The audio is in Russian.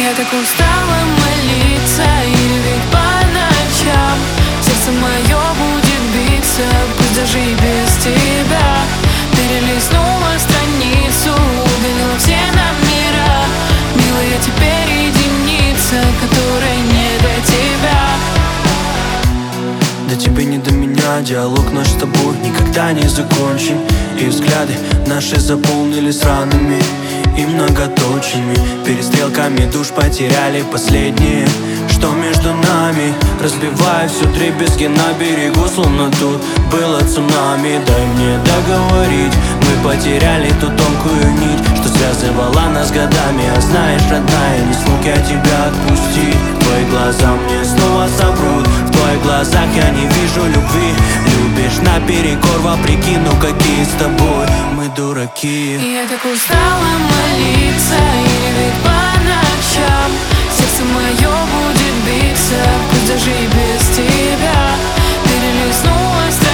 Я так устала молиться и реветь по ночам. Сердце мое будет биться, пусть даже и без тебя. Перелистнула страницу, удалила все номера. Милая, теперь единица, которая не до тебя. Да тебе не до меня, диалог наш с тобой никогда не закончен. И взгляды наши заполнились ранами и многоточиями. Перестрелками душ потеряли последние, что между нами. Разбивая все дребезги на берегу, словно тут было цунами. Дай мне договорить, мы потеряли ту тонкую нить, что связывала нас годами. А знаешь, родная, не смог я тебя отпустить. Твои глаза мне снова соврут, в твоих глазах я не вижу любви. Любишь наперекор, вопреки, ну какие с тобой мы дураки. Я так устала молиться и реветь по ночам. Сердце мое будет биться, пусть даже и без тебя. Перелистнула